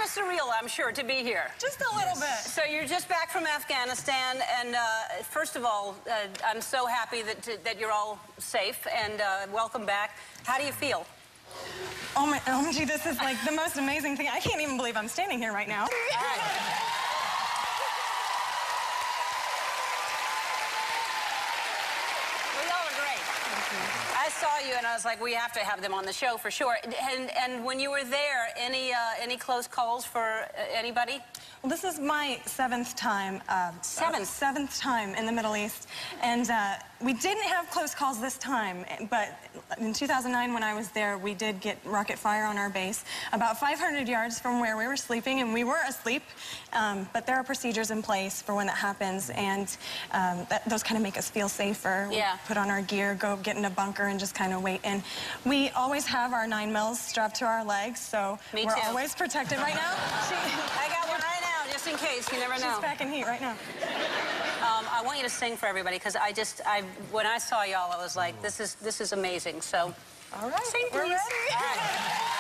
surreal, I'm sure, to be here. Just a little bit. So you're just back from Afghanistan, and first of all, I'm so happy that you're all safe, and welcome back. How do you feel? Oh my, OMG, this is like the most amazing thing. I can't even believe I'm standing here right now. All right. I saw you and I was like, we have to have them on the show for sure. And when you were there, any close calls for anybody? Well, this is my seventh time. Seventh time in the Middle East. And we didn't have close calls this time, but in 2009 when I was there, we did get rocket fire on our base about 500 yards from where we were sleeping, and we were asleep. But there are procedures in place for when that happens, and those kind of make us feel safer. Yeah. We put on our gear, go get in a bunker, and just kind of wait. And we always have our 9mm strapped to our legs, so we're always protected. Right now, I got one right now, just in case. You never know. She's back in heat right now. I want you to sing for everybody, because when I saw y'all, I was like, this is amazing. So, all right, sing, please. We're ready. All right.